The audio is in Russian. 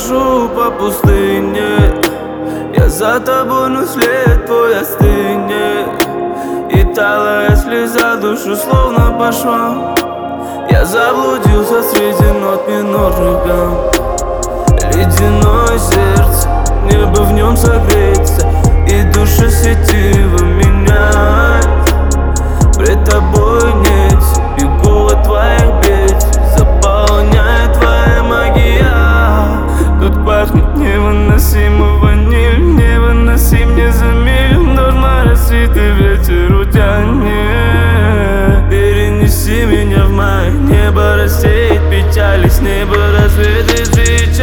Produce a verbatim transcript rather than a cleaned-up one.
хожу по пустыне, я за тобой, но след твой остынет. И талая слеза душу словно по швам. Я заблудился среди нот минорных гамм. Ледяное сердце, небо в нем согреется, и душа сетиво меняет. Пред тобой нет, бегу от твоих бед, заполняет твоя магия. Тут пахнет невыносимо ваниль, невыносим не за миль. Ночь моросит и ветер утянет. Перенеси меня в май, небо рассеет печали, с неба рассветы свечи.